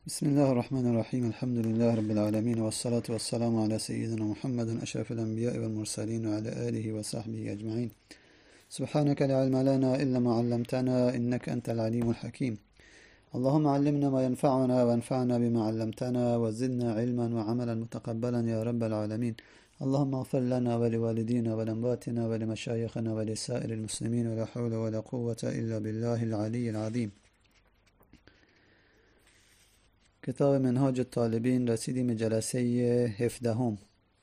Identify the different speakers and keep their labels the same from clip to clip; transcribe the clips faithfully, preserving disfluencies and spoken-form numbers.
Speaker 1: بسم الله الرحمن الرحيم الحمد لله رب العالمين والصلاة والسلام على سيدنا محمد أشرف الأنبياء والمرسلين وعلى آله وصحبه أجمعين. سبحانك لا علم لنا إلا ما علمتنا إنك أنت العليم الحكيم. اللهم علمنا ما ينفعنا وانفعنا بما علمتنا وزدنا علما وعملا متقبلا يا رب العالمين. اللهم اغفر لنا ولوالدينا ولأمواتنا ولمشايخنا ولسائر المسلمين ولا حول ولا قوة إلا بالله العلي العظيم. کتاب منهاج الطالبین، رسیدیم جلسه هفدهم.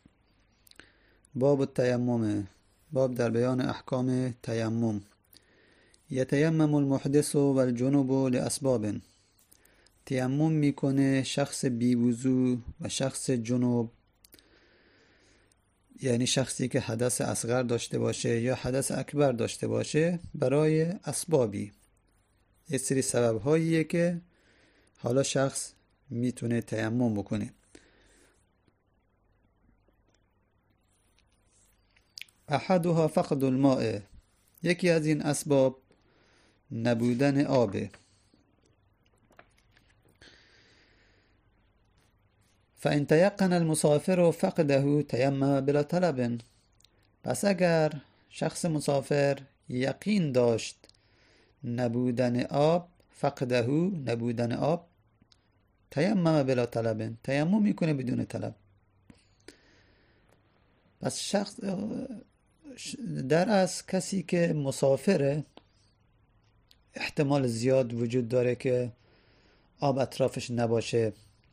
Speaker 1: باب التیمم، باب در بیان احکام تیمم. یتیمم المحدث و الجنوب لاسباب، تیمم میکنه شخص بیوضو و شخص جنوب، یعنی شخصی که حدث اصغر داشته باشه یا حدث اکبر داشته باشه، برای اسبابی، یه سری سبب هاییه که حالا شخص میتونه تیمم بکنه. احدها فقد الماء، یکی از این اسباب نبودن آبه. فان تيقن المسافر فقده تيمم بلا طلب، پس اگر شخص مسافر یقین داشت نبودن آب، فقده نبودن آب، تیمم بلا طلب، تیمم میکنه بدون طلب. پس شخص در از کسی که مسافره احتمال زیاد وجود داره که آب اطرافش نباشه.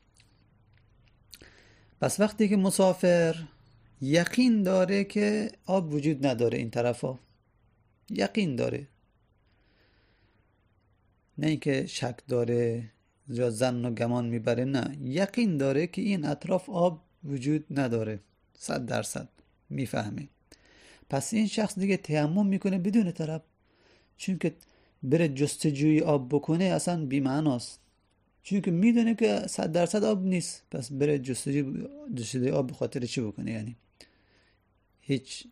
Speaker 1: پس وقتی که مسافر یقین داره که آب وجود نداره این طرفا، یقین داره، نه اینکه شک داره یا ظن و گمان میبره، نه، یقین داره که این اطراف آب وجود نداره، صد درصد میفهمه. پس این شخص دیگه تیمم میکنه بدون طلب، چون که بره جستجوی آب بکنه اصلا بی معناست، چون که میدونه که صد درصد آب نیست. پس بره جستجوی جستجوی آب به خاطر چی بکنه؟ یعنی هیچ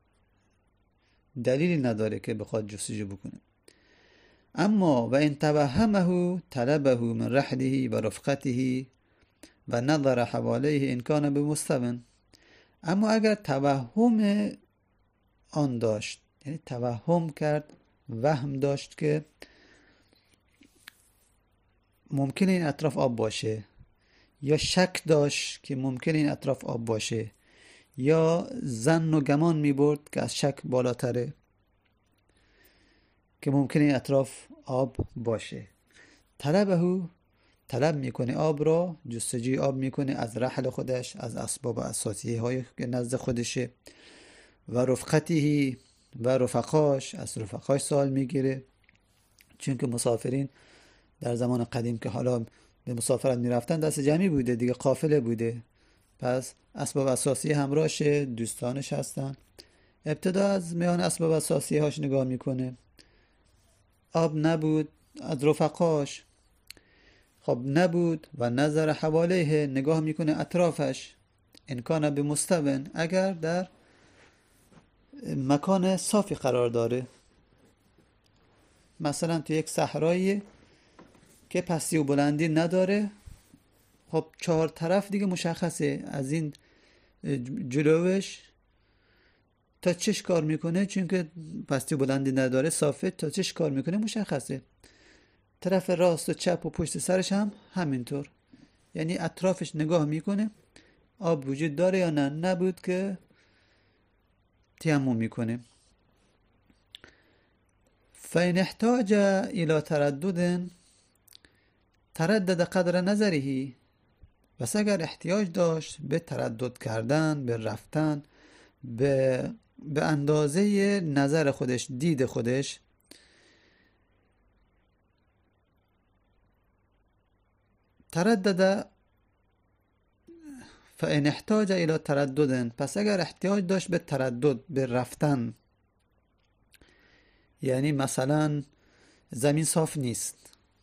Speaker 1: دلیلی نداره که بخواد جستجو بکنه. اما و ان توهمه طلبه من رحله و رفقته و نظر حوالیه ان کان بمستو، اما اگر توهم آن داشت، یعنی توهم کرد، وهم داشت که ممکنه این اطراف آب باشه، یا شک داشت که ممکنه این اطراف آب باشه، یا ظن و گمان می برد که از شک بالاتره که ممکنه این اطراف آب باشه، طلبه طلب میکنه آب را، جستجوی آب میکنه از رحل خودش، از اسباب اساسیه های که نزد خودشه، و رفقته و رفقاش، از رفقاش سوال میگیره، چون که مسافرین در زمان قدیم که حالا به مسافرت میرفتن دست جمعی بوده دیگه، قافله بوده، پس اسباب اساسی همراهشه، دوستانش هستن. ابتدا از میان اسباب اساسی هاش نگاه میکنه، آب نبود، از رفقاش خب نبود، و نظر حوالیه، نگاه میکنه اطرافش، ان کان بمستو، اگر در مکان صافی قرار داره، مثلا تو یک صحرایی که پستی و بلندی نداره، خب چهار طرف دیگه مشخصه، از این جلوش تا چش کار میکنه، چون که پستی و بلندی نداره، صافه، تا چش کار میکنه مشخصه، طرف راست و چپ و پشت سرش هم همینطور، یعنی اطرافش نگاه میکنه آب وجود داره یا نه، نبود که تیمم میکنه. فإن احتاج الى تردد تردد قدر نظره، پس اگر احتیاج داشت به تردد کردن، به رفتن، به به اندازه نظر خودش، دید خودش، تردد. فإن احتاج الى تردد، پس اگر احتیاج داشت به تردد، به رفتن، یعنی مثلا زمین صاف نیست،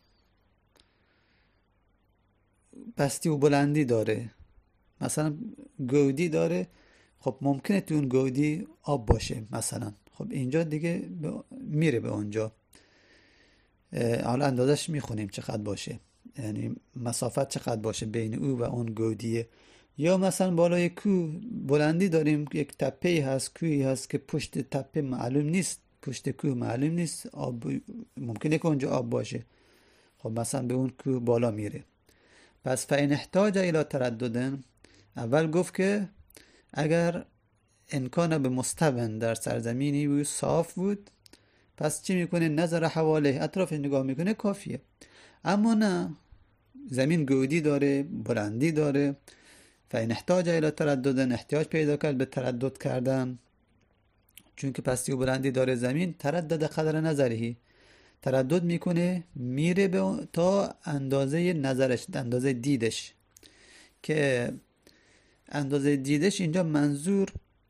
Speaker 1: پستی و بلندی داره، مثلا گودی داره، خب ممکنه تو اون گودی آب باشه مثلا، خب اینجا دیگه میره به اونجا، حالا اندازش میخونیم چقدر باشه. یعنی مسافت چقدر باشه بین او و اون گودیه. یا مثلا بالای کوه بلندی داریم، یک تپه هست، کوهی هست که پشت تپه معلوم نیست، پشت کوه معلوم نیست، آب ممکنه که اونجا آب باشه. خب مثلا به اون کوه بالا میره. پس فإن احتاج الى تردد، اول گفت که اگر امکان به مستون در سرزمینی بود صاف بود، پس چی میکنه؟ نظر حواله، اطراف نگاه میکنه، کافیه. اما نه، زمین گودی داره، بلندی داره، فإن احتاج الى تردد، احتیاج پیدا کرد به تردد کردن، چون که پستی و بلندی داره زمین، تردد قدر نظری، تردد میکنه میره به تا اندازه نظرش، اندازه دیدش. که اندازه دیدش اینجا منظور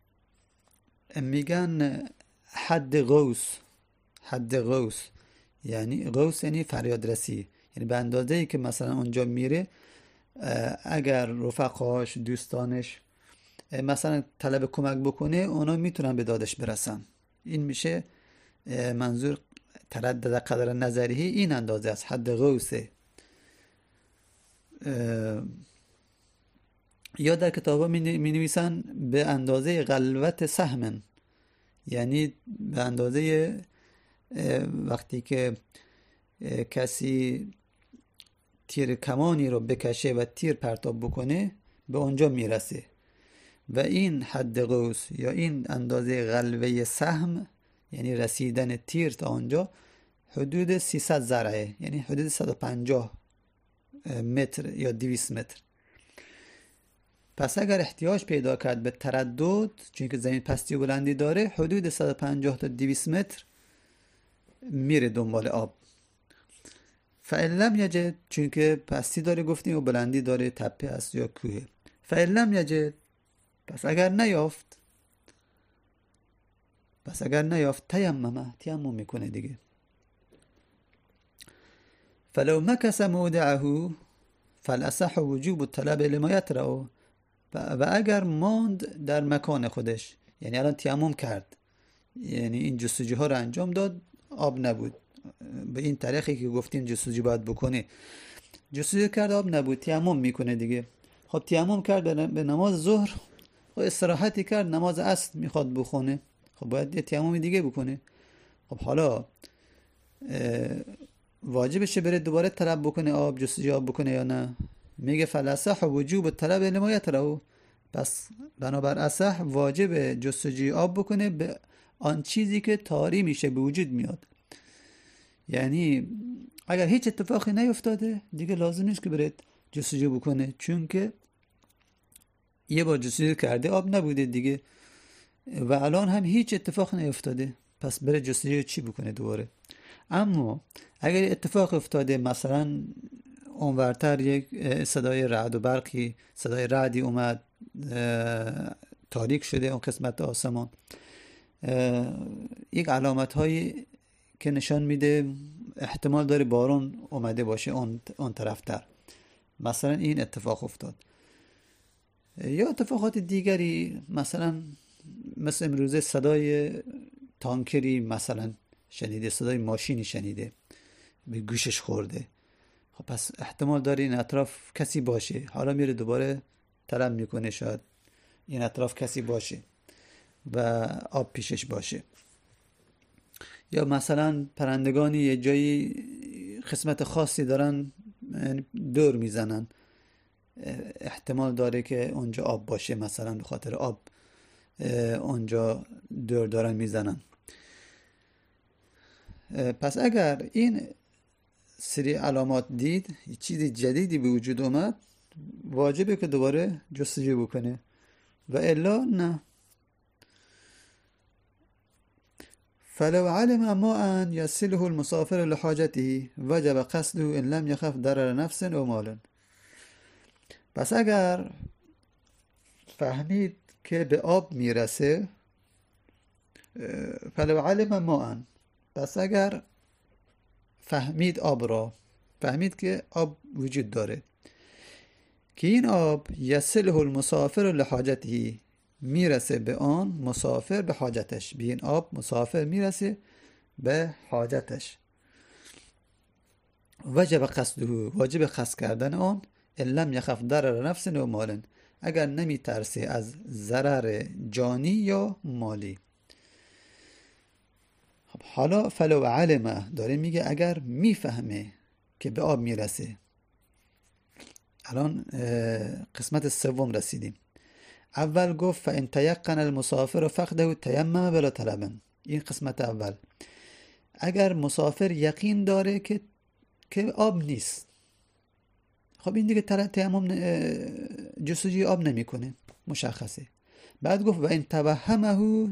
Speaker 1: میگن حد غوث، حد غوث یعنی غوث یعنی فریاد رسی، یعنی به اندازه ای که مثلا اونجا میره اگر رفقاش، دوستانش مثلا طلب کمک بکنه، اونا میتونن به دادش برسن. این میشه منظور تردد قدر نظری، این اندازه است، حد غوثه. یا در کتاب ها می نویسن به اندازه غلوت سهم، یعنی به اندازه وقتی که کسی تیر کمانی رو بکشه و تیر پرتاب بکنه به اونجا میرسه. و این حد غوث یا این اندازه غلوه سهم، یعنی رسیدن تیر تا اونجا، حدود سیصد ذرعه، یعنی حدود صد و پنجاه متر یا دویست متر. پس اگر احتیاج پیدا کرد به تردد، چون که زمین پستی و بلندی داره، حدود صد و پنجاه تا دویست متر میره دنبال آب. فإن لم یجد، چون که پستی داره گفتیم و بلندی داره، تپه است یا کوه. فإن لم یجد، پس اگر نیافت، پس اگر نیافت تیممه، تیمم میکنه دیگه. فلو مکث موضعه فالاصح وجوب الطلب لما یطرأ، و اگر ماند در مکان خودش، یعنی الان تیمم کرد، یعنی این جستجوها رو انجام داد، آب نبود، به این طریقی که گفتیم جستجو باید بکنه، جستجو کرد آب نبود، تیمم میکنه دیگه. خب تیمم کرد به نماز ظهر و استراحتی کرد، نماز عصر میخواد بخونه، خب باید یه تیمم دیگه بکنه. خب حالا واجبشه بره دوباره طلب بکنه آب، جستجو آب بکنه یا نه؟ میگه فالاصح وجوب الطلب لما یطرأ، پس بنابر اصح واجب جستجوی آب بکنه به آن چیزی که طاری میشه، به وجود میاد. یعنی اگر هیچ اتفاقی نیفتاده دیگه لازم نیست که بره جستجو بکنه، چون که یه بار جستجو کرده آب نبوده دیگه و الان هم هیچ اتفاق نیفتاده، پس بره جستجو چی بکنه دوباره؟ اما اگر اتفاق افتاده، مثلا اونورتر یک صدای رعد و برقی، صدای رعدی اومد، تاریک شده اون قسمت آسمان، یک علامت هایی که نشان میده احتمال داره بارون اومده باشه اون اون طرفتر، مثلا این اتفاق افتاد. یا اتفاقات دیگری، مثلا مثل امروزه صدای تانکری مثلا شنیده، صدای ماشینی شنیده، به گوشش خورده، خب پس احتمال داره این اطراف کسی باشه، حالا میره دوباره طلب میکنه شاید این اطراف کسی باشه و آب پیشش باشه. یا مثلا پرندگانی یه جایی قسمت خاصی دارن دور میزنن، احتمال داره که اونجا آب باشه، مثلا به خاطر آب اونجا دور دارن میزنن. پس اگر این سری علامات دید، چیز جدیدی به وجود اومد، واجبه که دوباره جستجو بکنه و الا نه. فلو علم ماء يصله المسافر لحاجته وجب قصده ان لم يخف ضرر نفس او مال. پس اگر فهمید که به آب میرسه، فلو علم ماء، پس اگر فهمید آب را، فهمید که آب وجود داره، که این آب یصله المسافر لحاجته، میرسه به آن مسافر به حاجتش، به این آب مسافر میرسه به حاجتش. وجب قصده، واجب قصد کردن آن، ان لم یخف ضرر نفس و مال، اگر نمی ترسه از ضرر جانی یا مالی. خب حالا فلو علمه داره میگه اگر میفهمه که به آب میرسه. الان قسمت سوم رسیدیم. اول گفت فان تیقن المسافر فقده تیمم بلا طلب. این قسمت اول. اگر مسافر یقین داره که که آب نیست، خب این دیگه تیمم جستجوی آب نمیکنه، مشخصه. بعد گفت و ان توهمه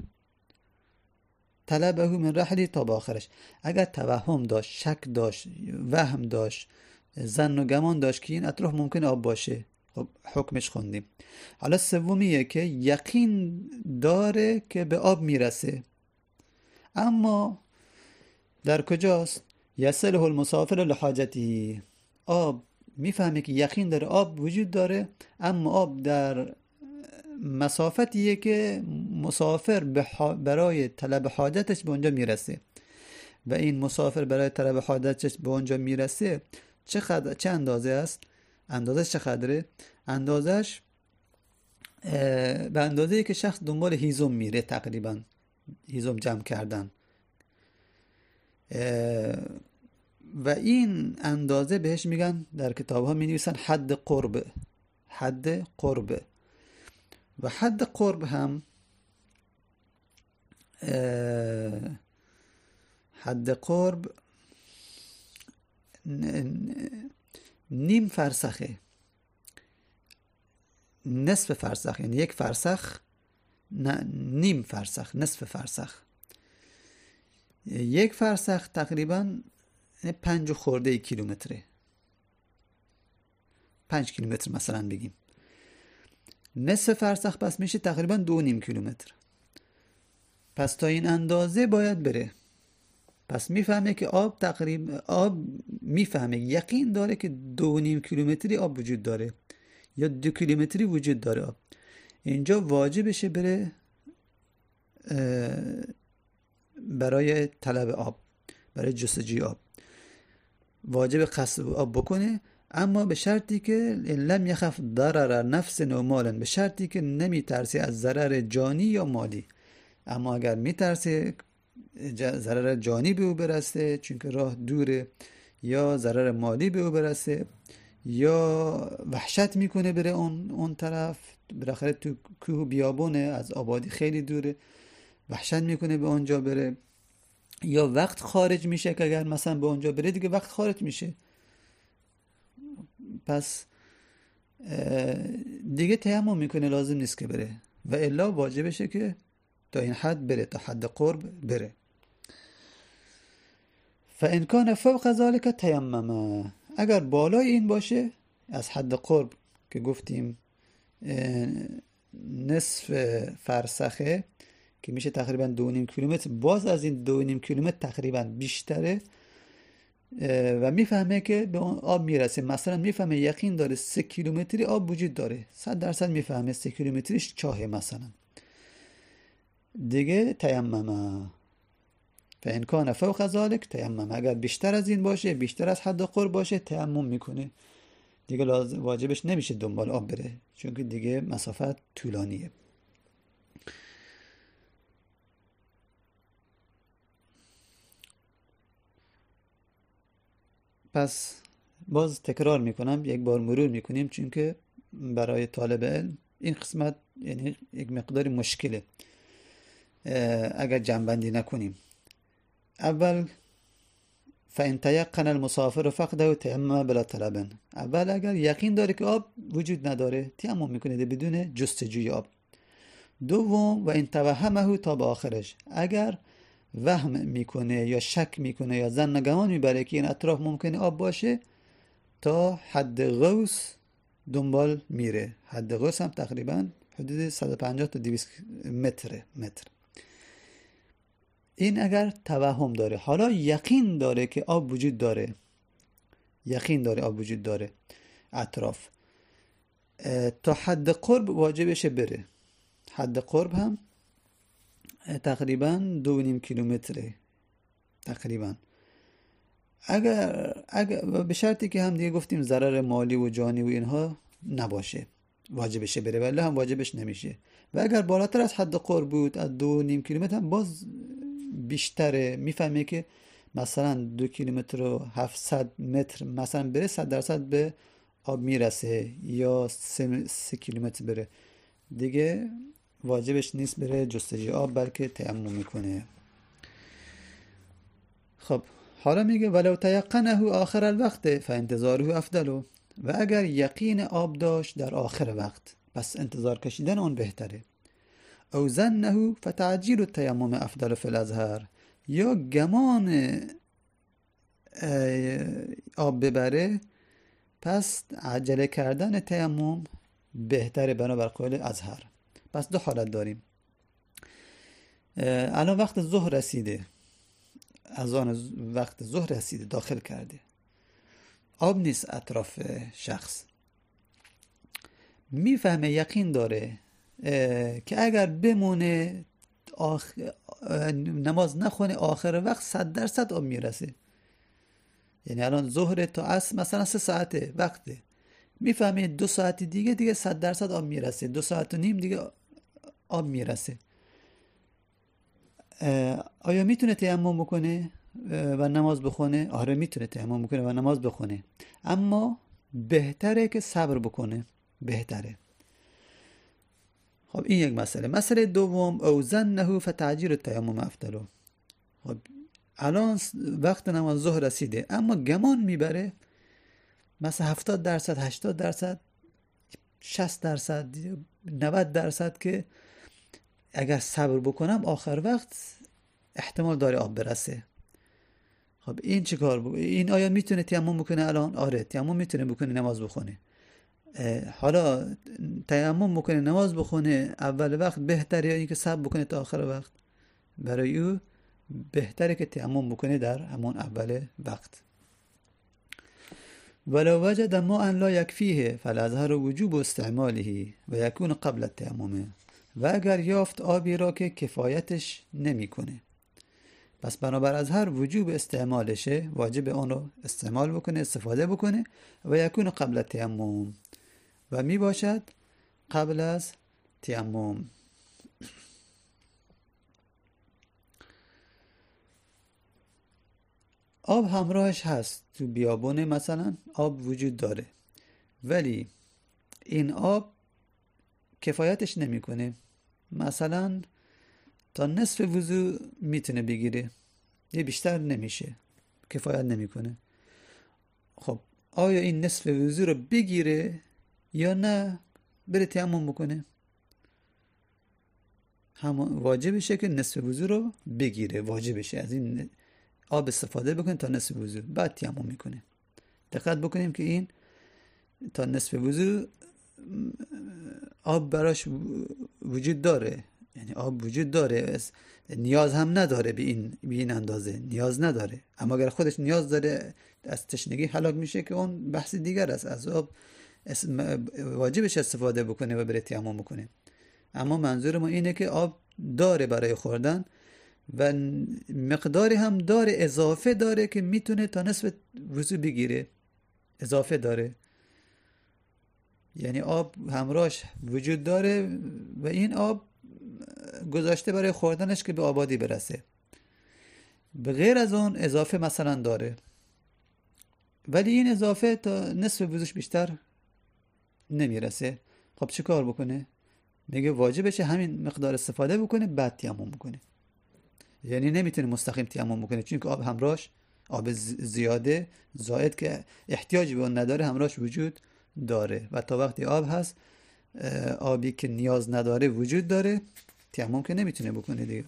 Speaker 1: طلبه من رحلی تا به آخرش. اگر توهم داشت، شک داشت، وهم داشت، ظن و گمان داشت که این اطراف ممکن آب باشه، خب حکمش خوندیم. حالا سومیه که یقین داره که به آب میرسه، اما در کجاست؟ یصله المسافر لحاجتی. آب میفهمه که یقین داره آب وجود داره، اما آب در مسافتیه که مسافر برای طلب حاجتش به اونجا میرسه. و این مسافر برای طلب حاجتش به اونجا میرسه چقدر، چه اندازه است؟ اندازش چقدره؟ اندازش به اندازه‌ای که شخص دنبال هیزم میره، تقریبا هیزم جمع کردن. و این اندازه بهش میگن، در کتاب ها می نویسن حد قرب. حد قرب. و حد قرب هم حد قرب نیم فرسخه، نصف فرسخ، یعنی یک فرسخ، نه نیم فرسخ، نصف فرسخ. یک فرسخ تقریبا پنج خورده کیلومتره، پنج کیلومتر مثلا بگیم. نصف فرسخ پس میشه تقریبا دو نیم کیلومتر. پس تا این اندازه باید بره. پس میفهمه که آب تقریبا آب میفهمه، یقین داره که دو نیم کیلومتری آب وجود داره یا دو کیلومتری وجود داره آب. اینجا واجبشه بره برای طلب آب، برای جستجوی آب واجب قصد آب بکنه، اما به شرطی که لم یخف ضرر نفس و مال، به شرطی که نمی ترسه از ضرر جانی یا مالی. اما اگر می ترسه ضرر جانی به او برسه چون که راه دوره، یا ضرر مالی به او برسه، یا وحشت میکنه بره اون اون طرف، بالاخره تو کوه بیابونه، از آبادی خیلی دوره، وحشت میکنه به اونجا بره، یا وقت خارج میشه که اگر مثلا به اونجا بره دیگه وقت خارج میشه، پس دیگه تیمم میکنه، لازم نیست که بره. و الا واجبشه که تا این حد بره، تا حد قرب بره. فان کان فوق ذلك تیمم. اگر بالای این باشه، از حد قرب که گفتیم نصف فرسخه که میشه تقریبا دو نیم کیلومتر، باز از این دو نیم کیلومتر تقریبا بیشتره و میفهمه که به اون آب میرسه. مثلا میفهمه یقین داره سه کیلومتری آب وجود داره، صد درصد میفهمه سه کیلومتریش چاهه مثلا، دیگه تیمم. فان کان فوق ذلك تیمم. اگر بیشتر از این باشه، بیشتر از حد قرب باشه، تیمم میکنه، دیگه لازم واجبش نمیشه دنبال آب بره، چون که دیگه مسافت طولانیه. پس باز تکرار میکنم، یک بار مرور میکنیم، چون که برای طالب علم این قسمت یعنی یک مقداری مشکله اگر جمع‌بندی نکنیم. اول فان تیقن المسافر فقده تیمم بلا طلب. اول اگر یقین داره که آب وجود نداره، تیمم میکنه بدون جستجوی آب. دوم و ان توهمه تا به آخرش. اگر وهم میکنه یا شک میکنه یا ظن و گمان میبره که این اطراف ممکنه آب باشه، تا حد غوث دنبال میره. حد غوث هم تقریبا حدود صد و پنجاه تا دویست متره متر. این اگر توهم داره. حالا یقین داره که آب وجود داره، یقین داره آب وجود داره اطراف، تا حد قرب واجبشه بره. حد قرب هم تقریبا دو نیم کیلومتره تقریبا. اگر اگر به شرطی که هم دیگه گفتیم ضرر مالی و جانی و اینها نباشه واجبشه بره، ولی هم واجبش نمیشه. و اگر بالاتر از حد قرب بود از دو و نیم کیلومتر هم باز بیشتره، میفهمه که مثلا دو کیلومتر و هفتصد متر مثلا بره صد درصد به آب میرسه، یا سه, سه کیلومتر بره، دیگه واجبش نیست بره جستجوی آب، بلکه تیمم میکنه. خب حالا میگه ولو تیقنه آخر الوقت فانتظاره افضل، و اگر یقین آب داشت در آخر وقت پس انتظار کشیدن اون بهتره. او ظنه فتعجیل التیمم افضل فی الازهر، یا گمان آب ببره پس عجله کردن تیمم بهتره بنابر قول ازهر. پس دو حالت داریم. الان وقت ظهر رسیده، از آن وقت ظهر رسیده، داخل کرده، آب نیست اطراف شخص، میفهمه یقین داره که اگر بمونه آخ... نماز نخونه آخر وقت صد درصد آب میرسه. یعنی الان ظهر تا عصر مثلا سه ساعته وقته، میفهمه دو ساعت دیگه دیگه صد درصد آب میرسه، دو ساعت و نیم دیگه آب میرسه. آیا میتونه تیمم بکنه و نماز بخونه؟ آره میتونه تیمم بکنه و نماز بخونه، اما بهتره که صبر بکنه، بهتره. خب این یک مسئله. مسئله دوم او ظنه فتعجیل التیمم افضل. خب الان وقت نماز ظهر رسیده، اما گمان میبره مثلا هفتاد درصد، هشتاد درصد، شصت درصد، نود درصد که اگر صبر بکنم آخر وقت احتمال داره آب برسه. خب این چه کار بکنه؟ این آیا میتونه تیمم بکنه الان؟ آره تیمم میتونه بکنه، نماز بخونه. حالا تیمم بکنه نماز بخونه اول وقت بهتره یا اینکه صبر بکنه تا آخر وقت؟ برای او بهتره که تیمم بکنه در همون اول وقت. ولو وجد ماء لا يكفيه فالازهر وجوب استعماله و یکون قبل التیمم، و اگر یافت آبی را که کفایتش نمیکنه پس بنابر ازهر وجوب استعمالشه، واجب اون رو استعمال بکنه، استفاده بکنه، و یکون قبل التیمم، و می باشد قبل از تیمم. آب همراهش هست، تو بیابونه مثلا آب وجود داره، ولی این آب کفایتش نمیکنه، مثلا تا نصف وضو میتونه بگیره، یه بیشتر نمیشه، کفایت نمیکنه. خب آیا این نصف وضو رو بگیره یا نه بره تیمم بکنه؟ هم واجبشه که نصف وضو رو بگیره، واجبشه از این آب استفاده بکنه تا نصف وضو، بعد تیمم میکنه. دقت بکنیم که این تا نصف وضو آب براش وجود داره، یعنی آب وجود داره، نیاز هم نداره به این به این اندازه نیاز نداره، اما اگر خودش نیاز داره از تشنگی هلاک میشه که اون بحث دیگر است. از آب واجبش استفاده بکنه و بره تیمم بکنه. اما منظور ما اینه که آب داره برای خوردن و مقداری هم داره، اضافه داره که میتونه تا نصف وضو بگیره، اضافه داره. یعنی آب همراهش وجود داره و این آب گذاشته برای خوردنش که به آبادی برسه، به غیر از اون اضافه مثلا داره، ولی این اضافه تا نصف وضوش بیشتر نمیرسه. خب چه کار بکنه؟ میگه واجبشه همین مقدار استفاده بکنه بعد تیمم بکنه. یعنی نمیتونه مستقیم تیمم بکنه، چون که آب همراهش، آب زیاده زائد که احتیاجی به اون نداره، همراهش وجود داره، و تا وقتی آب هست، آبی که نیاز نداره وجود داره، تیمم که نمیتونه بکنه دیگه.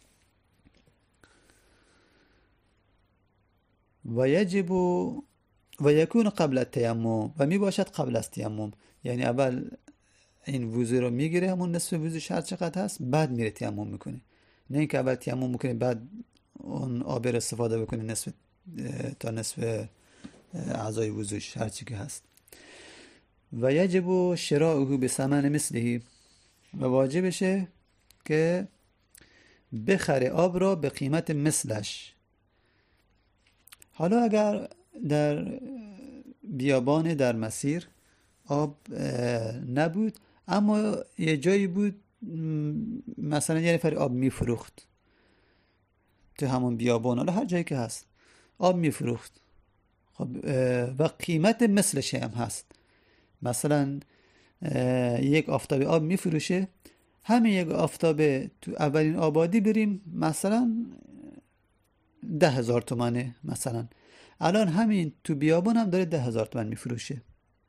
Speaker 1: و یجب و یکون قبل التیمم، و می باشد قبل از تیمم، یعنی اول این وضو رو میگیره، همون نصف وضوش هر چقدر هست، بعد میره تیمم میکنه، نه اینکه اول تیمم میکنه بعد اون آب رو استفاده بکنه نصف تا نصف اعضای وضوش هر چی که هست. و یجب شراؤه بثمن مثله، و واجبشه که بخره آب را به قیمت مثلش. حالا اگر در بیابان در مسیر آب نبود، اما یه جایی بود مثلا یه نفر آب میفروخت تو همون بیابان، حالا هر جایی که هست آب میفروخت، خب و قیمت مثلش هم هست، مثلا یک آفتاب آب میفروشه، همین یک آفتاب تو اولین آبادی بریم مثلا ده هزار تومنه، مثلا الان همین تو بیابان هم داره ده هزار تومن میفروشه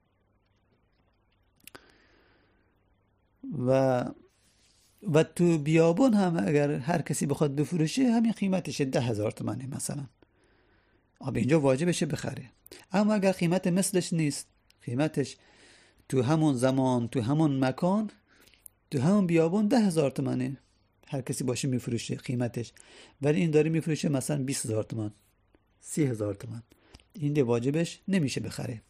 Speaker 1: و و تو بیابان هم اگر هر کسی بخواد بفروشه همین قیمتش ده هزار تومنه مثلا، آب اینجا واجبشه بخره. اما اگر قیمت مثلش نیست، قیمتش تو همون زمان تو همون مکان تو همون بیابان ده هزار تومنه، هر کسی باشه میفروشه قیمتش، ولی این داره میفروشه مثلا بیست هزار تومن، سی هزار تومن، این ده واجبش نمیشه بخره.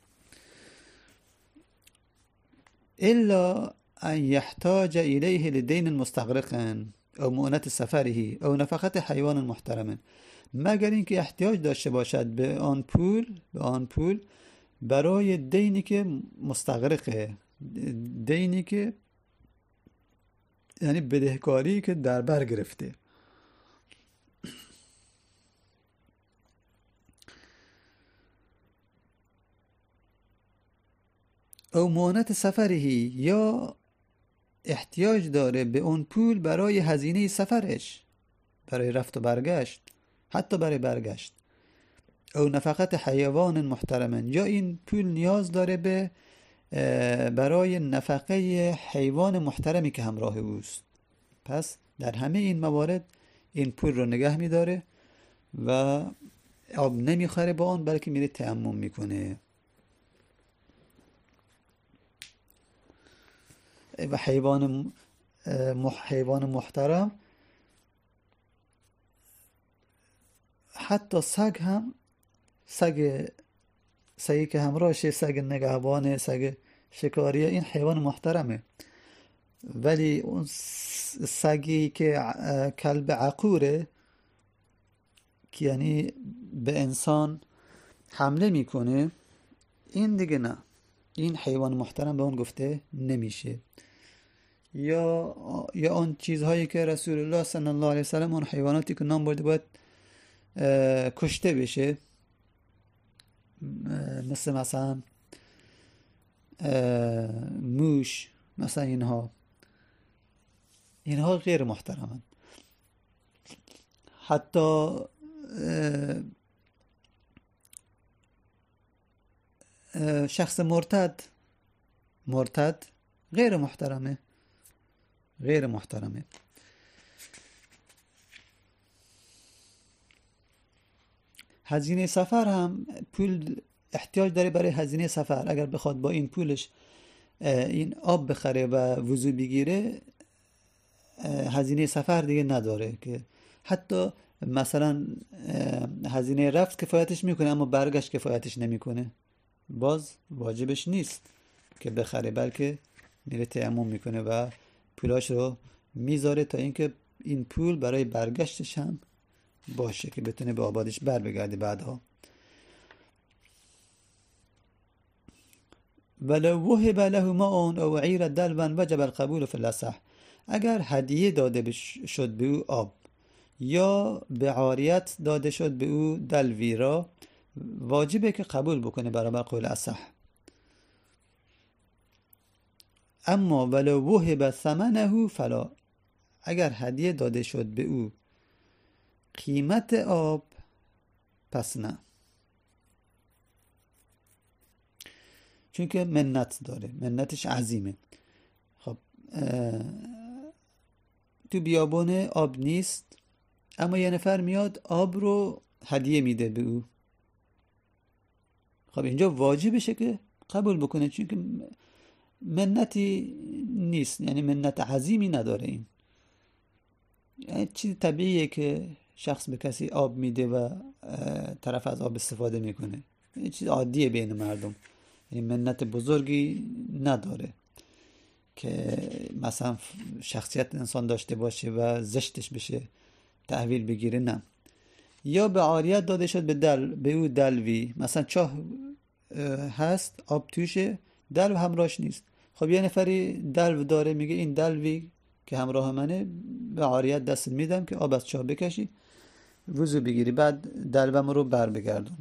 Speaker 1: الا ان يحتاج الیه لدین مستغرق او مؤنة سفره او نفقت حیوان محترم، مگر اینکه احتیاج داشته باشد به آن پول به آن پول برای دینی که مستغرقه، دینی که یعنی بدهکاری که در بر گرفته. او مؤنة سفره، یا احتیاج داره به اون پول برای هزینه سفرش، برای رفت و برگشت، حتی برای برگشت. او نفقت حیوان محترم، یا این پول نیاز داره به برای نفقه حیوان محترمی که همراه اوست. پس در همه این موارد این پول رو نگه میداره و آب نمیخره با آن، بلکه میره تیمم میکنه. و حیوان حیوان محترم، حتی سگ هم، سگ سگی که همراهشه، سگ نگهبانه، سگ شکاریه، این حیوان محترمه. ولی اون سگی که کلب عقوره که یعنی به انسان حمله میکنه، این دیگه نه، این حیوان محترم به اون گفته نمیشه. یا یا اون چیزهایی که رسول الله صلی الله علیه وسلم اون حیواناتی که نام برده باید کشته بشه، مثل مثلا موش، مثلا اینها اینها غیر محترمن. حتی شخص مرتد مرتد غیر محترمه، غیر محترمه. هزینه سفر هم پول احتیاج داره برای هزینه سفر. اگر بخواد با این پولش این آب بخره و وضو بگیره، هزینه سفر دیگه نداره، که حتی مثلا هزینه رفت کفایتش میکنه اما برگشت کفایتش نمیکنه، باز واجبش نیست که بخره، بلکه میره تیمم میکنه و پولاش رو میذاره تا اینکه این پول برای برگشتش هم باشه که بتونه به آبادش بر بگرده بعدها. ولو وهب له ماء او عیر دلوا وجب القبول فی الاصح، اگر هدیه داده شد به او آب یا به عاریت داده شد به او دلوی را، واجبه که قبول بکنه برابر قول اصح. اما ولو وهب ثمنه فلا، اگر هدیه داده شد به او قیمت آب، پس نه، چون که منت داره، منتش عظیمه. خب تو بیابونه آب نیست، اما یه نفر میاد آب رو هدیه میده به او، خب اینجا واجبشه که قبول بکنه، چون که منتی نیست، یعنی منت عظیمی نداره. این یعنی چیز طبیعیه که شخص به کسی آب میده و طرف از آب استفاده میکنه، این چیز عادیه بین مردم، یعنی منت بزرگی نداره که مثلا شخصیت انسان داشته باشه و زشتش بشه تحویل بگیره، نه. یا به عاریت داده شد به دل به او دلوی، مثلا چاه هست آب توشه دلو همراهش نیست. خب یه نفری دلو داره میگه این دلوی که همراه منه به عاریت دست میدم که آب از چاه بکشی وضو بگیری، بعد دلوم رو بر بگردون.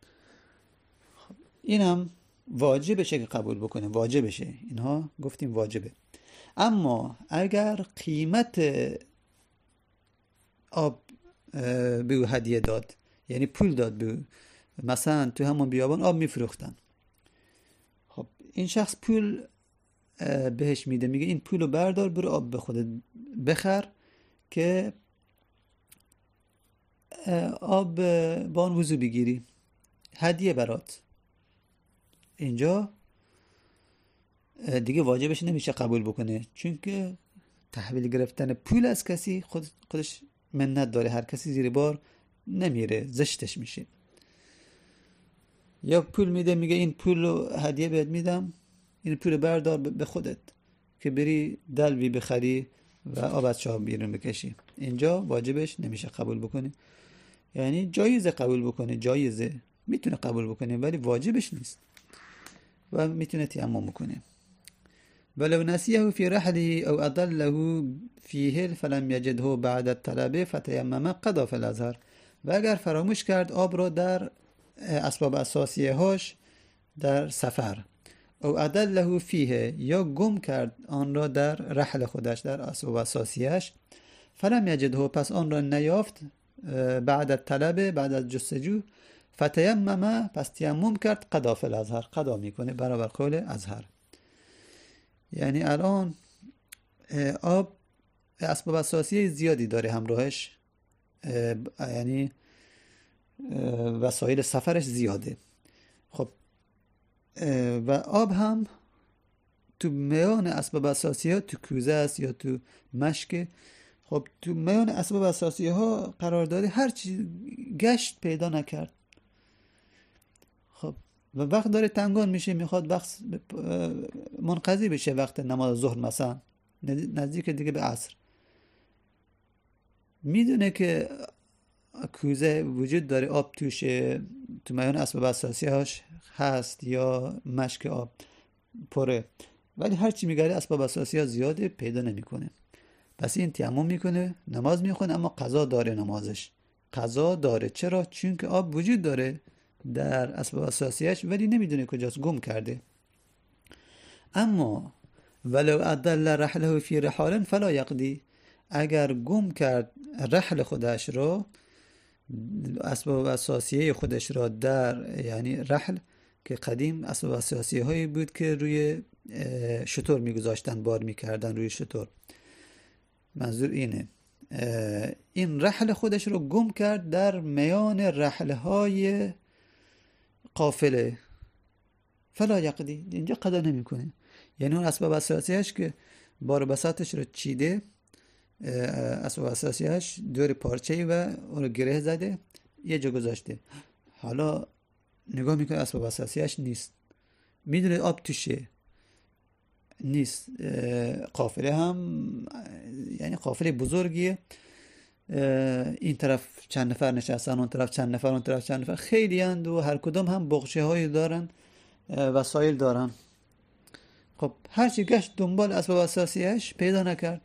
Speaker 1: اینم واجبشه که قبول بکنه، واجبشه، اینها گفتیم واجبه. اما اگر قیمت آب به او هدیه داد، یعنی پول داد به او، مثلا تو همون بیابان آب میفروختن، خب این شخص پول بهش میده، میگه این پولو بردار برو آب به خودت بخر که آب با اون وضو بگیری، هدیه برات. اینجا دیگه واجبش نمیشه قبول بکنه، چون که تحویل گرفتن پول از کسی خود خودش منت داره، هر کسی زیر بار نمیره، زشتش میشه. یا پول میده میگه این پول رو هدیه بهت میدم، این پول بردار به خودت که بری دلوی بخری و آب از چاه بیرون بکشی. اینجا واجبش نمیشه قبول بکنه، یعنی جایزه قبول بکنه، جایزه میتونه قبول بکنه ولی واجبش نیست و میتونه تیمم بکنه. ولو نسیه فی رحله او اضله فیه فلم یجده بعد الطلب فتیمم قضا فی الازهر. و اگر فراموش کرد آب را در اسباب اساسیه هاش در سفر، او اضله فیه یا گم کرد آن را در رحل خودش در اسباب اساسیهش، فلم یجده پس آن را نیافت بعد الطلب بعد از جستجو، فتیمم پس تیمم کرد قضا فی الازهر، قضا میکنه برابر قول ازهر. یعنی الان آب اسباب اساسی زیادی داره همراهش، یعنی وسایل سفرش زیاده. خب و آب هم تو میان اسباب اساسی ها تو کوزه است یا تو مشک. خب تو میان اسباب اساسی ها قرار داره، هر چی گشت پیدا نکرد. خب و وقت داره تنگان میشه، میخواد وقت منقضی بشه، وقت نماز ظهر مثلا نزدیک دیگه به عصر، میدونه که کوزه وجود داره آب توشه، تو میان اسباب اساسی هاش هست یا مشک آب پره، ولی هرچی میگره اسباب اساسی ها زیاده پیدا نمیکنه. پس این تیمم میکنه، نماز میخونه، اما قضا داره، نمازش قضا داره. چرا؟ چون که آب وجود داره در اسباب اساسیش ولی نمیدونه کجاست، گم کرده. اما ولو اضل رحله فی رحال فلا یقضی، اگر گم کرد رحل خودش رو، اسباب اساسیه خودش را در، یعنی رحل که قدیم اسباب اساسیه هایی بود که روی شتر میگذاشتن، بار میکردن روی شتر، منظور اینه، این رحل خودش رو گم کرد در میان رحل های قافله، فلا یقضی، اینجا قضا نمیکنه. یعنی اون اسباب اساسیش که بار بساطش رو چیده، اسباب اساسیش دور پارچه‌ای و اون رو گره زده یه جا گذاشته، حالا نگاه میکنه اسباب اساسیش نیست، میدونه آب توشه نیست، قافله هم یعنی قافله بزرگیه، این طرف چند نفر نشستن، اون طرف چند نفر، اون طرف چند نفر، خیلی اند و هر کدام هم بغچه هایی دارن، وسایل دارن. خب هرچی گشت دنبال اسباب اساسیش پیدا نکرد،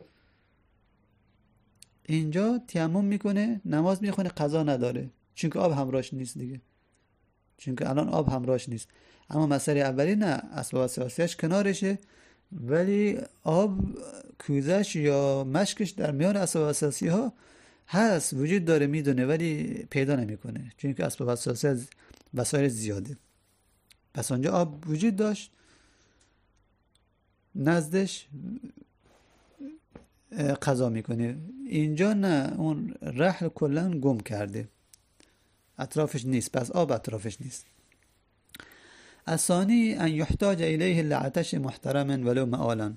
Speaker 1: اینجا تیمم میکنه، نماز میخونه، قضا نداره، چون که آب همراهش نیست دیگه، چون که الان آب همراهش نیست. اما مسئله اولی نه، اسباب اساسیش کنارشه ولی آب کوزش یا مشکش در میان اسباب اساسی ها هست، وجود داره، میدونه ولی پیدا نمیکنه، چون که اسباب اساسی وسایل زیاده. پس اونجا آب وجود داشت نزدش، قضا میکنه. اینجا نه، اون رحل کلن گم کرده، اطرافش نیست، پس آب اطرافش نیست. الثانی ان یحتاج الیه لعطش محترما ولو مآلا.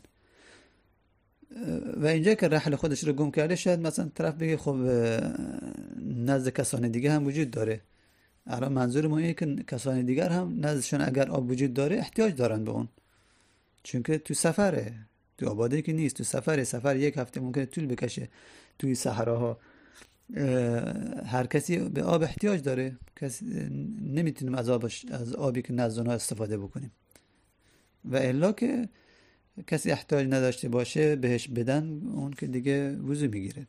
Speaker 1: و اینجا که رحل خودش رو گم کرده، شاید مثلا طرف بگه خب نزد کسان دیگه هم وجود داره. الان منظور ما اینه که کسان دیگر هم نزدشون اگر آب وجود داره احتیاج دارن به اون، چون که تو سفره، تو آباده که نیست، تو سفره، سفر یک هفته ممکنه طول بکشه توی صحراها. هر کسی به آب احتیاج داره، کسی نمیتونیم از آبش از آبی که نزد اونها استفاده بکنیم و الا که کسی احتیاج نداشته باشه بهش بدن، اون که دیگه وضو میگیره.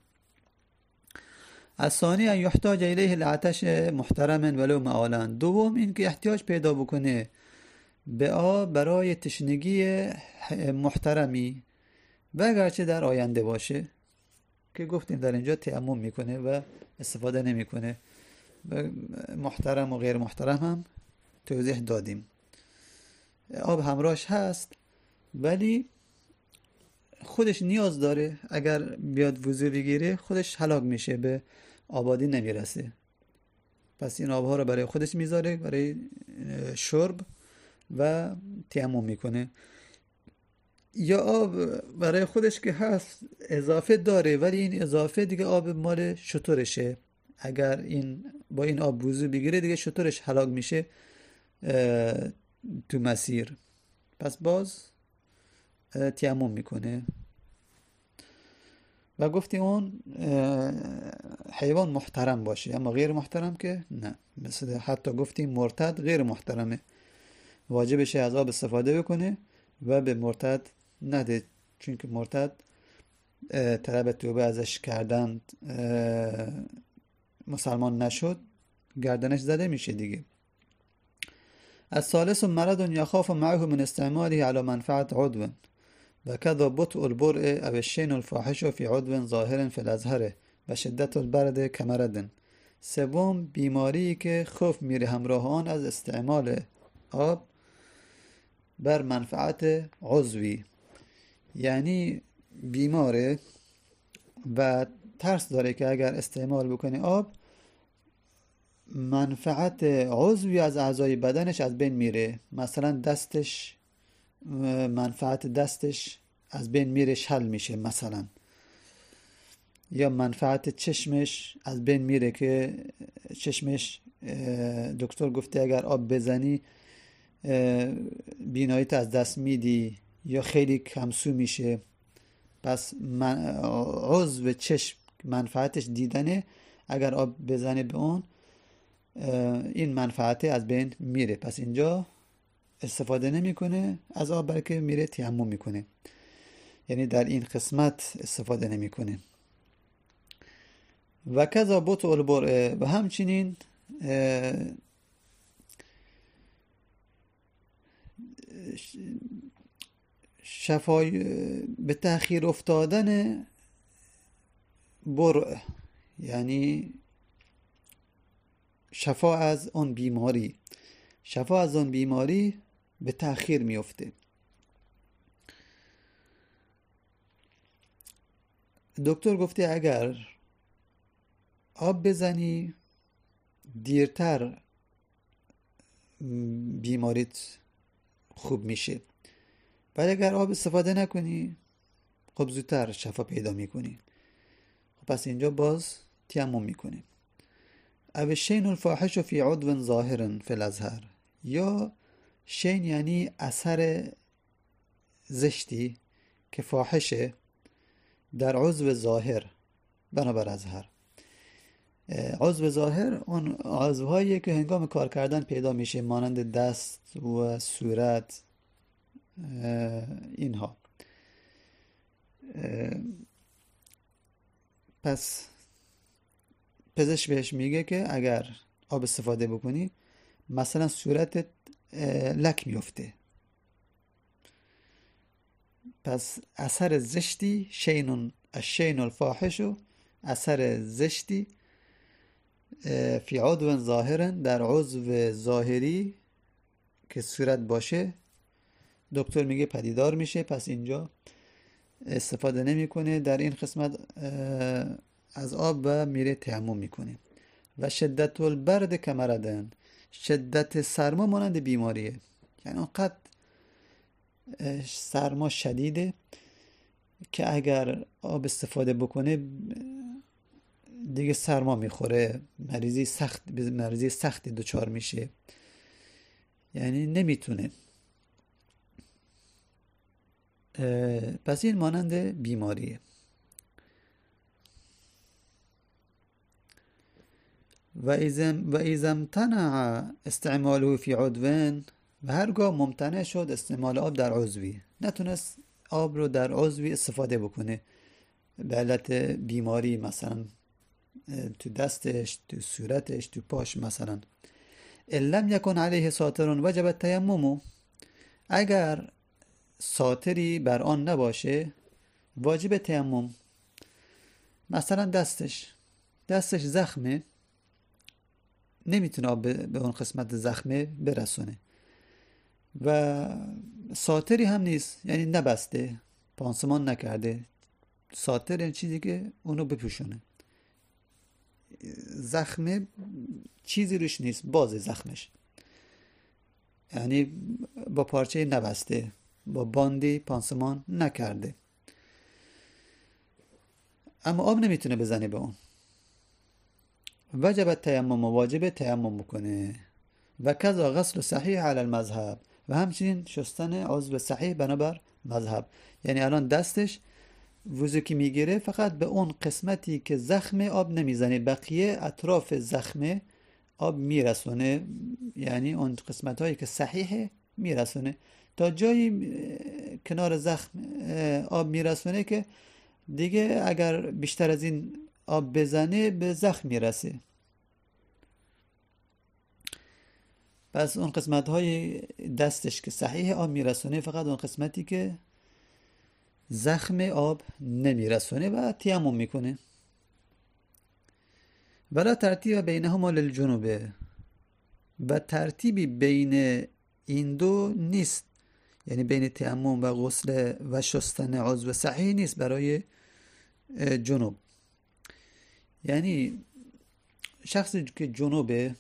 Speaker 1: الثانی ان یحتاج الیه العطش محترما ولو معالا. دوم این که احتیاج پیدا بکنه به آب برای تشنگی محترمی و اگرچه در آینده باشه، که گفتیم در اینجا تیمم میکنه و استفاده نمیکنه و محترم و غیر محترم هم توضیح دادیم. آب همراهش هست ولی خودش نیاز داره، اگر بیاد وضو بگیره خودش هلاک میشه، به آبادی نمیرسه، پس این آبها رو برای خودش میذاره برای شرب و تیمم میکنه. یا آب برای خودش که هست اضافه داره ولی این اضافه دیگه آب مال شترشه، اگر این با این آب وضو بگیره دیگه شترش هلاک میشه تو مسیر، پس باز تیمم میکنه. و گفتیم اون حیوان محترم باشه، اما غیر محترم که نه. مثل حتی گفتیم مرتد غیر محترمه، واجبشه از آب استفاده بکنه و به مرتد نده، چون که مرتد طلب توبه ازش کردن مسلمان نشد گردنش زده میشه دیگه. الثالث مرض یخاف معه من استعماله على منفعت عضو و کذا بطء البرء او الشین الفاحش فی عضو ظاهر فی الازهر و شدت البرد کمرد. سوم بیماری که خوف میره همراه آن از استعمال آب بر منفعت عضوی، یعنی بیماره و ترس داره که اگر استعمال بکنه آب منفعت عضوی از اعضای بدنش از بین میره، مثلا دستش منفعت دستش از بین میره شل میشه مثلا، یا منفعت چشمش از بین میره که چشمش دکتر گفته اگر آب بزنی بیناییت از دست میدی یا خیلی کمسو میشه، پس من عضو چشم منفعتش دیدنه، اگر آب بزنه به اون این منفعت از بین میره، پس اینجا استفاده نمیکنه از آب بلکه میره تیمم میکنه، یعنی در این قسمت استفاده نمیکنه. و کذا بطء البرء و همچنین شفای به تأخیر افتادن برء، یعنی شفا از اون بیماری، شفا از اون بیماری به تأخیر میفته. دکتر گفته اگر آب بزنی دیرتر بیماریت خوب میشه، ولی اگر آب استفاده نکنی خب زودتر شفا پیدا میکنی، خب پس اینجا باز تیمم میکنی. او شین الفاحش فی عضو ظاهر فی الازهر، یا شین یعنی اثر زشتی که فاحشه در عضو ظاهر بنابر ازهر. عضو ظاهر اون عضوهایی که هنگام کار کردن پیدا میشه، مانند دست و صورت اینها. پس پزشک بهش میگه که اگر آب استفاده بکنی مثلا صورتت لک میفته، پس اثر زشتی شینون الشین الفاحش، اثر زشتی فی عضو ظاهر در عضو ظاهری که صورت باشه دکتر میگه پدیدار میشه، پس اینجا استفاده نمیکنه در این قسمت از آب و میره تیمم میکنه. و شدت البرد کمردن، شدت سرما مانند بیماریه، یعنی اونقدر سرما شدیده که اگر آب استفاده بکنه دیگه سرما میخوره، مریضی سخت مریضی سختی دچار میشه، یعنی نمیتونه. پس این مانند بیماریه. و ایزم و ایزم تنع استعماله فی عضوین، و هرگاه ممتنع شد استعمال آب در عضوی، نتونست آب رو در عضوی استفاده بکنه به علت بیماری، مثلا تو دستش، تو صورتش، تو پاش مثلا. لم یکن علیه ساتر وجب التیمم، اگر ساتری بر آن نباشه واجب تیمم. مثلا دستش دستش زخمه، نمیتونه آب به اون قسمت زخمه برسونه و ساتری هم نیست، یعنی نبسته، پانسمان نکرده. ساتر یعنی چیزی که اونو بپوشونه. زخمه چیزی روش نیست، بازه زخمش، یعنی با پارچه نبسته، با باندی پانسمان نکرده، اما آب نمیتونه بزنه به اون. وجب تیمم، واجب تیمم بکنه. و کذا غسل صحیح علی المذهب، و همچنین شستن عضو صحیح بنابر مذهب. یعنی الان دستش وضو که میگیره فقط به اون قسمتی که زخم آب نمیزنه، بقیه اطراف زخم آب میرسونه، یعنی اون قسمت هایی که صحیحه میرسونه تا جایی کنار زخم آب میرسونه که دیگه اگر بیشتر از این آب بزنه به زخم میرسه. پس اون قسمت های دستش که صحیح آب میرسونه فقط اون قسمتی که زخم آب نمیرسونه و تیمم میکنه. ولا ترتیب بینهما للجنوبه، و ترتیبی بین این دو نیست، یعنی بین تیمم و غسل و شستن عضو صحیح نیست برای جنوب. یعنی شخصی که جنوبه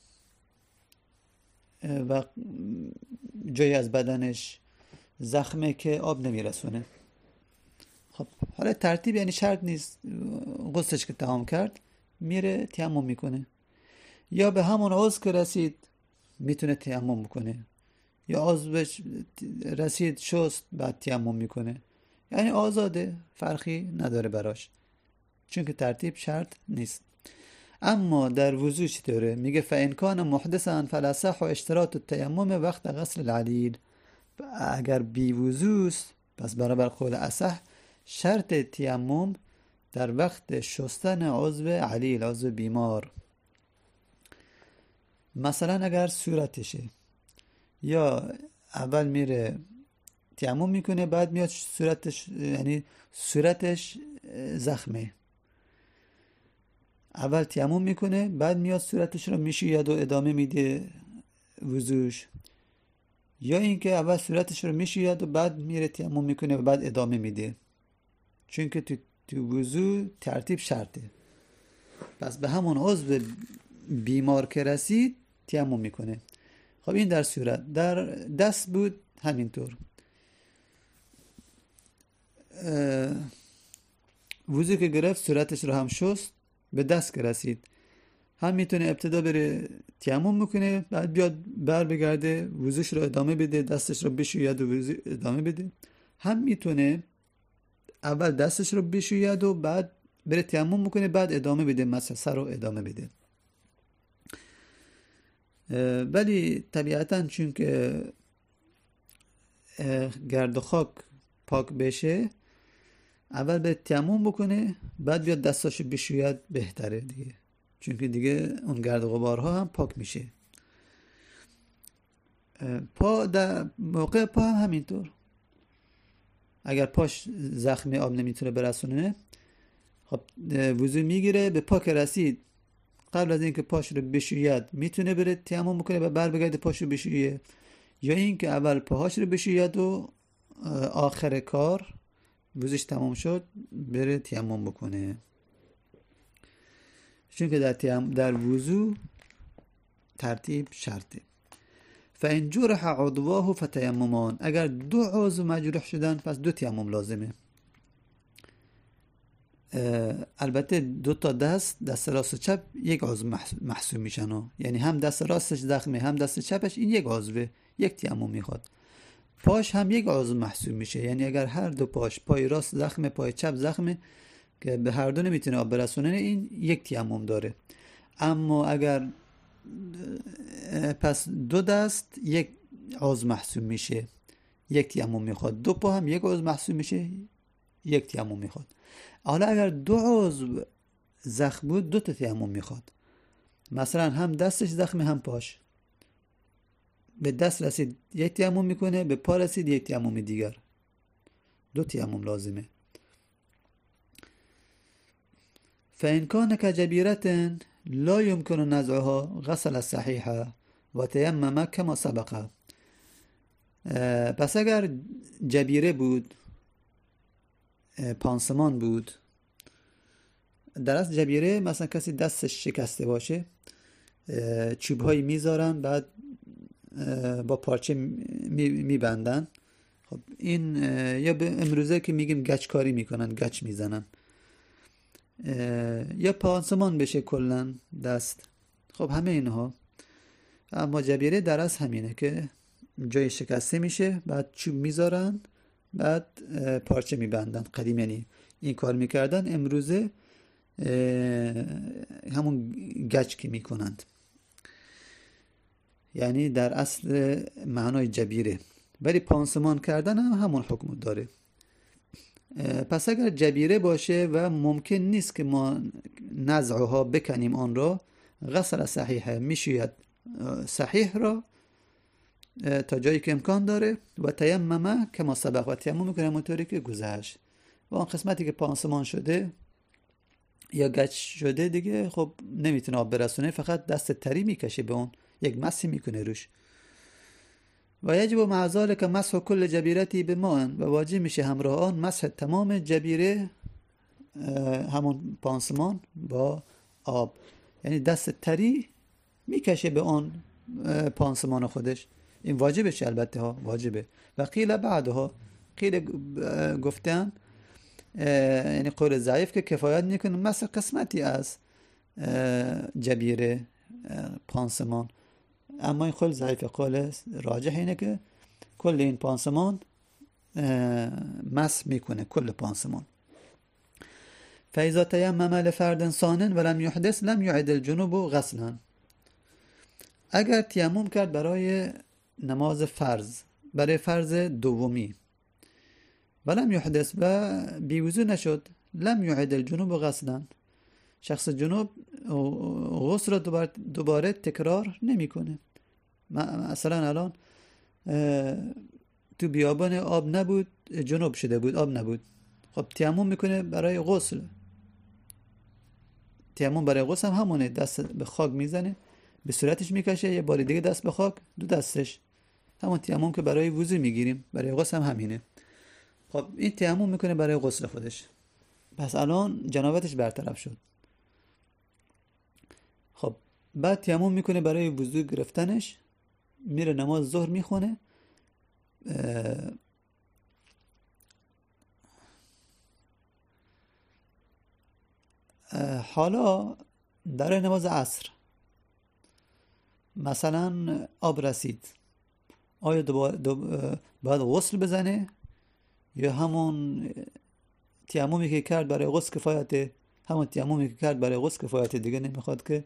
Speaker 1: و جایی از بدنش زخمه که آب نمیرسونه، خب حالا ترتیب یعنی شرط نیست، غسلش که تمام کرد میره تیمم میکنه، یا به همون عضو که رسید میتونه تیمم بکنه، یا عضوش رسید شست بعد تیمم میکنه، یعنی آزاده، فرقی نداره براش، چون که ترتیب شرط نیست. اما در وضو چطوره؟ میگه فإن کان محدثا فالأصح و اشتراط التیمم وقت غسل العلیل، اگر بی وضوست پس برابر قول اصح شرط تیمم در وقت شستن عضو علیل، عضو بیمار. مثلا اگر صورتشه، یا اول میره تیمم میکنه بعد میاد صورتش، یعنی صورتش زخمه، اول تیمم میکنه بعد میاد صورتش رو میشوید و ادامه میده وضوش، یا اینکه اول صورتش رو میشوید و بعد میره تیمم میکنه و بعد ادامه میده، چون که تو تو وضو ترتیب شرطه. پس به همون عضو بیمار که رسید تیمم میکنه. خب این در صورت. در دست بود همینطور، وضو که گرفت صورتش رو هم شست، به دست که رسید هم میتونه ابتدا بره تیمم میکنه بعد بیاد بر بگرده وضوش رو ادامه بده، دستش رو بشوید و وضو ادامه بده، هم میتونه اول دستش رو بشوید و بعد بره تیمم میکنه بعد ادامه بده، مثلا سر رو ادامه بده. ولی طبیعتاً چون که گرد و خاک پاک بشه اول به تیمم بکنه بعد بیاد دستاشو بشوید، بهتره دیگه، چون که دیگه اون گرد و غبارها هم پاک میشه. پا در موقع پا هم همینطور، اگر پاش زخمی آب نمیتونه برسونه خب وضو میگیره، به پا که رسید قبل از اینکه پاش رو بشوید میتونه بره تیمم بکنه و بر بگرده پاش رو بشویه، یا اینکه اول پاهاش رو بشوید و آخر کار وضوش تمام شد بره تیمم بکنه، چون که در تیمم در وضو ترتیب شرطه. فإن جرح عضواه فتیممان، اگر دو عضو مجروح شدن پس دو تیمم لازمه. البته دو تا دست، دست راست و چپ یک عضو محسوب میشن و یعنی هم دست راستش زخمه هم دست چپش، این یک عضوه، یک تیمم میخواد. پاش هم یک عضو محسوب میشه، یعنی اگر هر دو پاش، پای راست زخمه پای چپ زخمه که به هر دو نمیتونه آب برسونه، این یک تیمم داره. اما اگر پس دو دست یک عضو محسوب میشه، یک تیمم میخواد. دو پا هم یک عضو محسوب میشه، یک تیمم میخواد. حالا اگر دو عضو زخم بود دو تا تیمم میخواد. مثلا هم دستش زخم هم پاش. به دست رسید یک تیمم میکنه، به پا رسید یک تیمم دیگر، دو تیمم لازمه. فإن كان كجبيرة لا يمكن نزعها غسل الصحيح و تیمم كما سبق. پس اگر جبیره بود، پانسمان بود، در اصل جبیره مثلا کسی دستش شکسته باشه چوب هایی میذارن، بعد با پارچه میبندن. خب این یا به امروزه که میگیم گچ کاری میکنن، گچ میزنن، یا پانسمان بشه کلن دست. خب همه اینها. اما جبیره در اصل همینه که جای شکسته میشه، بعد چوب میذارن، بعد پارچه میبندن. قدیم یعنی این کار میکردن، امروزه همون گچ که میکنند. یعنی در اصل معنای جبیره، ولی پانسمان کردن هم همون حکم داره. پس اگر جبیره باشه و ممکن نیست که ما نزعها بکنیم آن را، غسل صحیحه، میشوید صحیح را تا جایی که امکان داره و تیممه کما سبق، و تیمم میکنه همونطوری که گذشت. و آن قسمتی که پانسمان شده یا گچ شده دیگه خب نمیتونه آب برسونه، فقط دست تری میکشه به اون، یک مسی میکنه روش. و یجب مع ذلك مسح کل جبیرتی بماء، و واجب میشه همراه آن مسح تمام جبیره، همون پانسمان، با آب. یعنی دست تری میکشه به اون پانسمان خودش. این واجبشه، البته ها واجبه. و قیل بعدها، قیل گفتن یعنی قول ضعیف که کفایت میکنه مسح قسمتی از جبیره پانسمان. اما این قول ضعیف. قول راجح اینه که کل این پانسمان مسح میکنه، کل پانسمان. فاذا تیمم لفرد ثان ولم يحدث لم يعد الجنوب غسلا. اگر تیمم کرد برای نماز فرض، برای فرض دومی، ولم يحدث و بیوضو نشد، لم يعد الجنوب غسلا، شخص جنوب غسل رو دوباره, دوباره تکرار نمیکنه. مثلا الان تو بیابان آب نبود، جنوب شده بود، آب نبود، خب تیمم میکنه برای غسل. تیمم برای غسل هم همونه، دست به خاک میزنه، به صورتش میکشه، یه بار دیگه دست به خاک، دو دستش، همون تیمم که برای وضو میگیریم، برای غسل هم همینه. خب این تیمم میکنه برای غسل خودش. پس الان جنابتش برطرف شد. خب بعد تیمم میکنه برای وضو گرفتنش، میره نماز ظهر میخونه. حالا در نماز عصر مثلا آب رسید، آیا دوباره دو باید غسل بزنه یا همون تیممی که کرد برای غسل کفایته؟ همون تیممی که کرد برای غسل کفایته، دیگه نمیخواد که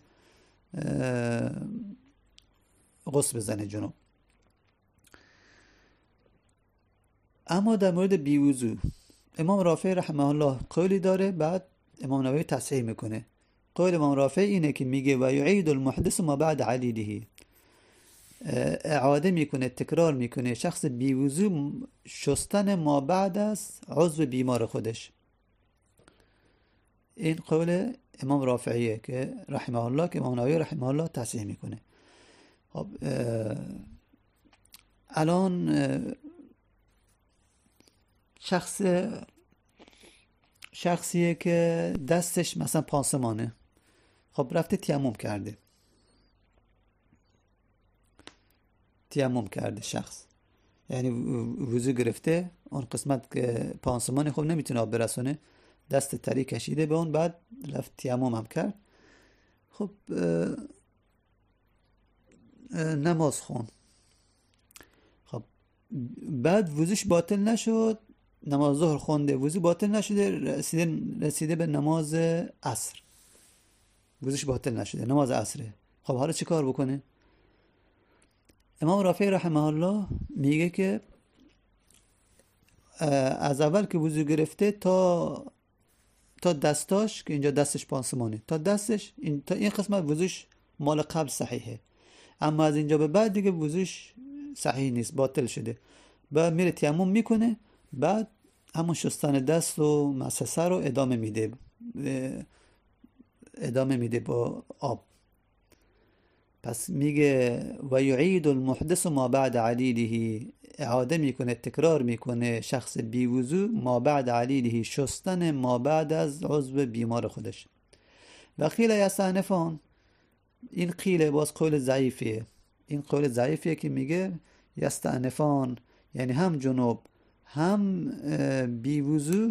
Speaker 1: غسل بزنه جنوب. اما در مورد بیوضو امام رافعی رحمه الله قولی داره، بعد امام نووی تصحیح میکنه. قول امام رافعی اینه که میگه و یعید المحدث ما بعد علیده، اعاده میکنه، تکرار میکنه شخص بیوضو شستن ما بعد از عضو بیمار خودش. این قول امام رافعیه که رحمه الله، که امام نووی رحمه الله تصحیح میکنه. خب الان شخص شخصیه که دستش مثلا پانسمانه، خب رفته تیمم کرده، تیمم کرده شخص، یعنی وضو گرفته، اون قسمت که پانسمانه خب نمیتونه آب برسونه، دست تری کشیده به اون، بعد رفت تیمم هم کرد. خب نماز خون، خب بعد وضوش باطل نشد، نماز ظهر خونده، وضو باطل نشده، رسیده رسیده به نماز عصر، وضوش باطل نشده، نماز عصره. خب حالا چی کار بکنه؟ امام رافعی رحمه الله میگه که از اول که وضو گرفته تا تا دستاش که اینجا دستش پانسمانه، تا دستش این تا این قسمت وضوش مال قبل صحیحه، اما از اینجا به بعد دیگه وضوش صحیح نیست، باطل شده. بعد میره تیمم میکنه، بعد همون شستن دست و مسح سر رو ادامه میده ادامه میده با آب. پس میگه و یعید المحدث ما بعد علیله، اعاده میکنه، تکرار میکنه شخص بی وضو ما بعد علیله، شستن ما بعد از عضو بیمار خودش. و قیل یستأنفان، این قیل باز قول ضعیفیه، این قول ضعیفیه که میگه یستأنفان یعنی هم جنوب هم بی وضو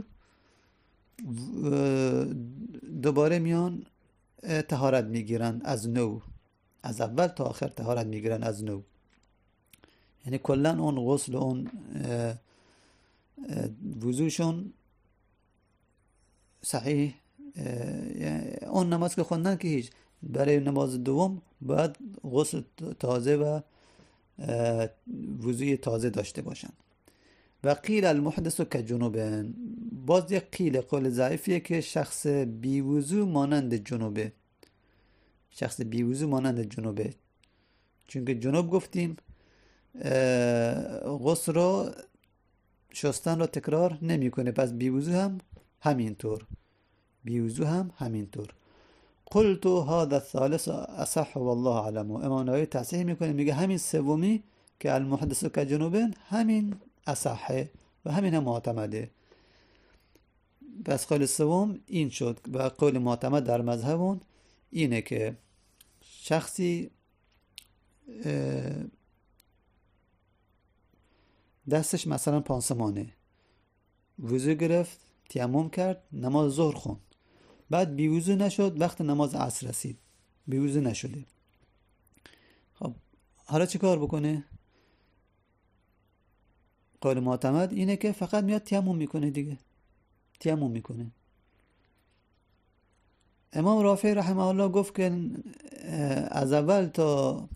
Speaker 1: دوباره میان طهارت میگیرن از نو، از اول تا آخر طهارت میگیرن از نو. یعنی کلا اون غسل اون وضوشون صحیح، اون نماز که خوندن که هیچ، برای نماز دوم باید غسل تازه و وضوی تازه داشته باشن. و قیل المحدث که جنوبن، باز یک قیل قول ضعیفیه که شخص بی وضو مانند جنوبه، شخص بی وضو مانند جنوبه، چون که جنوب گفتیم غسل رو شستن رو تکرار نمیکنه، پس بی وضو هم همینطور، بی وضو هم همینطور. قلت هذا الثالث اصح والله اعلم، امام نووی تصحیح میکنه، میگه همین سومی که المحدث که جنوبن همین اصحه و همین هم معتمده. پس قول سوم این شد و قول معتمد در مذهبون اینه که شخصی دستش مثلا پانسمانه، وضو گرفت، تیمم کرد، نماز ظهر خوند، بعد بی وضو نشد، وقت نماز عصر رسید بی وضو نشده. خب حالا چی کار بکنه؟ قول معتمد اینه که فقط میاد تیمم میکنه دیگه، تیمم میکنه. امام رافعی رحمه الله گفت که از اول تا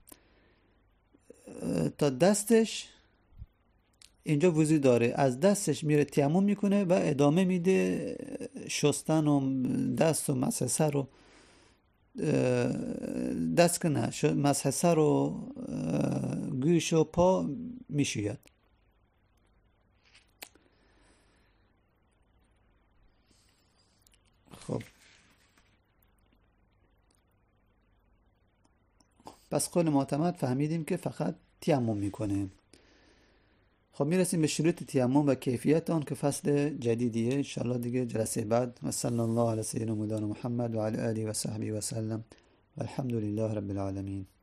Speaker 1: تا دستش اینجا وضو داره، از دستش میره تیمم میکنه و ادامه میده شستن و دست و مسح سر و دست که نه مسح سر و گوش و پا میشوید. خب پس قول معتمد فهمیدیم که فقط تیمم میکنه. خب میرسیم به شروط تیمم و کیفیت آن که فصل جدیدیه انشاءالله دیگه جلسه بعد. و صلی الله علی سیدنا مولانا محمد و علی آله و صحبه و سلم و الحمد لله رب العالمین.